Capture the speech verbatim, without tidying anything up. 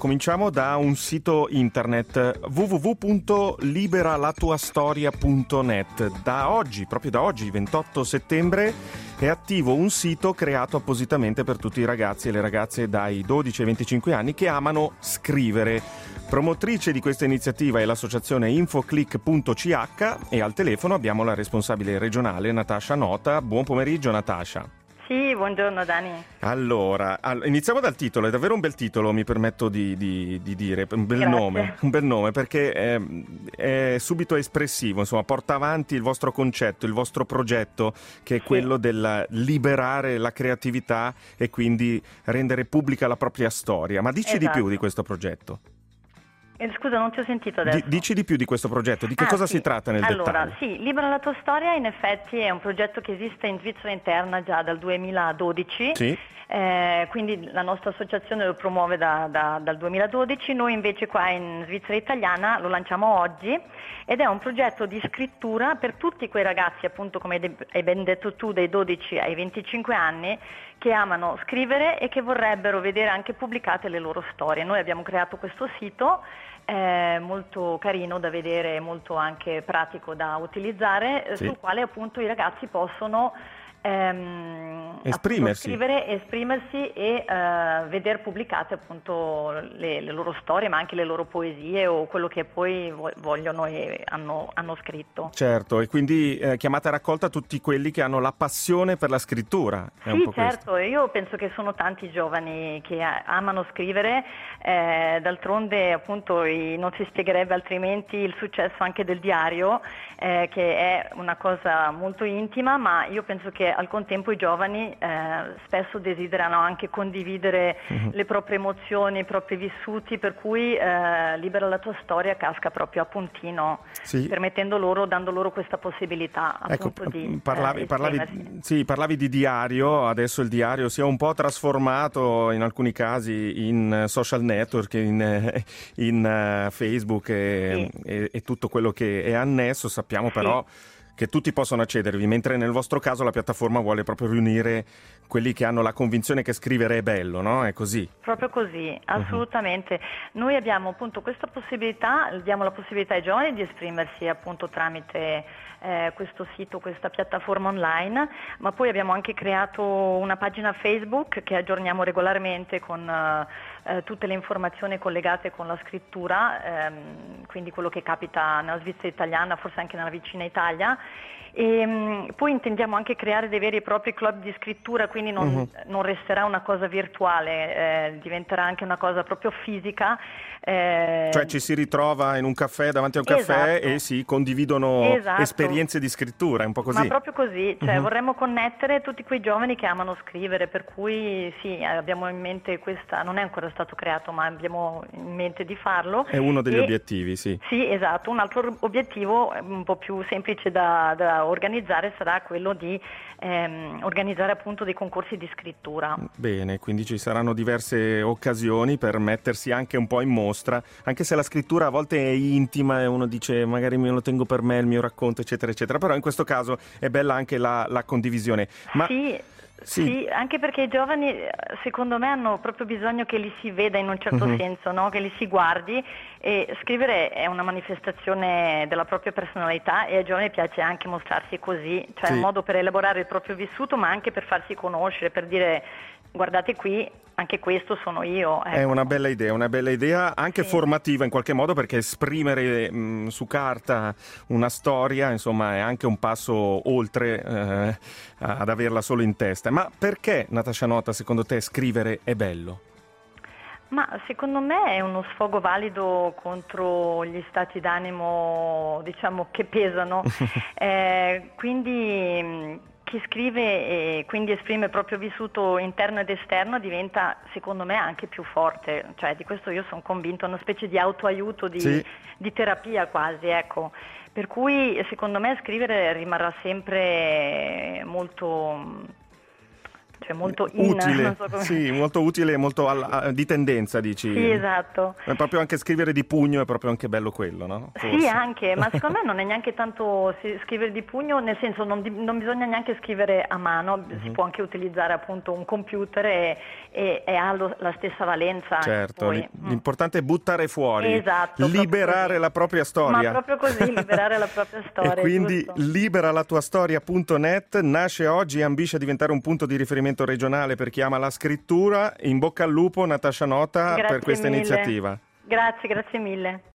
cominciamo da un sito internet w w w punto libera la tua storia punto net. Da oggi, proprio da oggi, ventotto settembre, è attivo un sito creato appositamente per tutti i ragazzi e le ragazze dai dodici ai venticinque anni che amano scrivere. Promotrice di questa iniziativa è l'associazione infoclick punto c h e al telefono abbiamo la responsabile regionale Natascia Nota. Buon pomeriggio Natascia. Sì, buongiorno Dani. Allora, all- iniziamo dal titolo, è davvero un bel titolo, mi permetto di, di, di dire, un bel Grazie. nome, un bel nome perché è, è subito espressivo, insomma, porta avanti il vostro concetto, il vostro progetto, che è Sì. quello del liberare la creatività e quindi rendere pubblica la propria storia. Ma dici di più Esatto. di questo progetto? Eh, scusa, non ti ho sentito adesso. Di- dici di più di questo progetto, di che Ah, cosa sì. si tratta nel allora, dettaglio? sì, Libera la tua storia in effetti è un progetto che esiste in Svizzera interna già dal duemiladodici. Sì. Eh, quindi la nostra associazione lo promuove da- da- dal duemiladodici, noi invece qua in Svizzera italiana lo lanciamo oggi ed è un progetto di scrittura per tutti quei ragazzi, appunto come hai de- hai ben detto tu, dai dodici ai venticinque anni, che amano scrivere e che vorrebbero vedere anche pubblicate le loro storie. Noi abbiamo creato questo sito eh, molto carino da vedere, molto anche pratico da utilizzare, eh, Sì. sul quale appunto i ragazzi possono ehm, Esprimersi. appunto, scrivere, esprimersi e eh, vedere pubblicate appunto le, le loro storie, ma anche le loro poesie o quello che poi vo- vogliono e hanno, hanno scritto. Certo, e quindi eh, chiamate a raccolta tutti quelli che hanno la passione per la scrittura. È un Sì, po' questo. certo, io penso che sono tanti giovani che a- amano scrivere, eh, d'altronde appunto i- non si spiegherebbe altrimenti il successo anche del diario, eh, che è una cosa molto intima, ma io penso che al contempo i giovani eh, spesso desiderano anche condividere Mhm. le proprie emozioni, i propri vissuti, per cui eh, Libera la tua storia casca proprio a puntino, Sì. permettendo loro, dando loro questa possibilità Ecco, appunto di parlavi, eh, parlavi, esprimersi. sì, parlavi di diario, adesso il diario si è un po' trasformato in alcuni casi in eh, social network, in, eh, in, eh, Facebook e, Sì. e- e tutto quello che è annesso. Sappiamo Sì. però che tutti possono accedervi, mentre nel vostro caso la piattaforma vuole proprio riunire quelli che hanno la convinzione che scrivere è bello, no? È così. Proprio così, assolutamente. Noi abbiamo appunto questa possibilità, diamo la possibilità ai giovani di esprimersi appunto tramite eh, questo sito, questa piattaforma online, ma poi abbiamo anche creato una pagina Facebook che aggiorniamo regolarmente con eh, eh, tutte le informazioni collegate con la scrittura, ehm, quindi quello che capita nella Svizzera italiana, forse anche nella vicina Italia. E mh, poi intendiamo anche creare dei veri e propri club di scrittura, quindi non, Mhm. non resterà una cosa virtuale, eh, diventerà anche una cosa proprio fisica. eh, Cioè ci si ritrova in un caffè, davanti a un caffè, Esatto. e si condividono Esatto. esperienze di scrittura, è un po' così. Ma proprio così, cioè Mhm. vorremmo connettere tutti quei giovani che amano scrivere, per cui sì, abbiamo in mente questa, non è ancora stato creato, ma abbiamo in mente di farlo. È uno degli E- obiettivi, sì. Sì, esatto. Un altro obiettivo eh, un po' più semplice da, da organizzare sarà quello di ehm, organizzare appunto dei concorsi di scrittura. Bene, quindi ci saranno diverse occasioni per mettersi anche un po' in mostra, anche se la scrittura a volte è intima e uno dice magari me lo tengo per me, il mio racconto, eccetera, eccetera, però in questo caso è bella anche la, la condivisione. Ma Sì, Sì. sì, anche perché i giovani eh, secondo me hanno proprio bisogno che li si veda in un certo Mhm. senso, no? Che li si guardi, e scrivere è una manifestazione della propria personalità e ai giovani piace anche mostrarsi così, cioè Sì. un modo per elaborare il proprio vissuto, ma anche per farsi conoscere, per dire guardate qui, anche questo sono io. È ecco. una bella idea, una bella idea anche Sì. formativa in qualche modo, perché esprimere mh, su carta una storia, insomma, è anche un passo oltre eh, ad averla solo in testa. Ma perché, Natascia Nota, secondo te scrivere è bello? Ma secondo me è uno sfogo valido contro gli stati d'animo, diciamo, che pesano. Eh, quindi mh, chi scrive e quindi esprime il proprio vissuto interno ed esterno diventa, secondo me, anche più forte. Cioè, di questo io sono convinta, una specie di autoaiuto, di, Sì. di terapia quasi, ecco. Per cui secondo me scrivere rimarrà sempre molto... cioè molto in, utile, non so come... sì, molto utile e molto alla, di tendenza, dici. Sì, esatto. È proprio anche scrivere di pugno è proprio anche bello quello, no? Forse. Sì, anche, ma secondo me non è neanche tanto scrivere di pugno, nel senso non, di, non bisogna neanche scrivere a mano, uh-huh. Si può anche utilizzare appunto un computer e, e, e ha lo, la stessa valenza. Certo, poi. l'importante è buttare fuori, esatto, liberare la propria storia. Ma proprio così, liberare la propria storia. E quindi giusto? libera la tua storia punto net nasce oggi e ambisce a diventare un punto di riferimento regionale per chi ama la scrittura. In bocca al lupo, Natascia Nota, grazie per questa mille. iniziativa. Grazie, grazie mille.